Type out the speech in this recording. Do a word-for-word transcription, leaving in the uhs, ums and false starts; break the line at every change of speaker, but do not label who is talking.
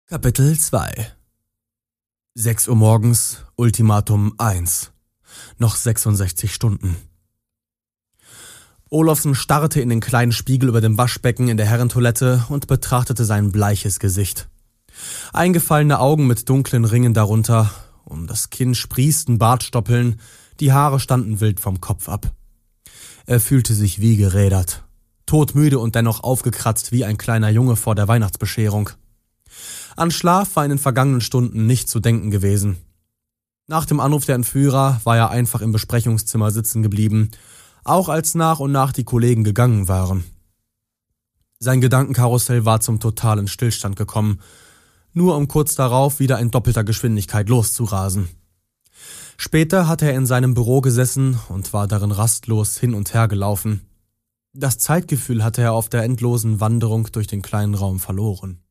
Kapitel zwei. sechs Uhr morgens, Ultimatum eins. Noch sechsundsechzig Stunden. Olofsson starrte in den kleinen Spiegel über dem Waschbecken in der Herrentoilette und betrachtete sein bleiches Gesicht. Eingefallene Augen mit dunklen Ringen darunter, um das Kinn sprießten Bartstoppeln, die Haare standen wild vom Kopf ab. Er fühlte sich wie gerädert, todmüde und dennoch aufgekratzt wie ein kleiner Junge vor der Weihnachtsbescherung. An Schlaf war in den vergangenen Stunden nicht zu denken gewesen. Nach dem Anruf der Entführer war er einfach im Besprechungszimmer sitzen geblieben, auch als nach und nach die Kollegen gegangen waren. Sein Gedankenkarussell war zum totalen Stillstand gekommen, nur um kurz darauf wieder in doppelter Geschwindigkeit loszurasen. Später hatte er in seinem Büro gesessen und war darin rastlos hin und her gelaufen. Das Zeitgefühl hatte er auf der endlosen Wanderung durch den kleinen Raum verloren.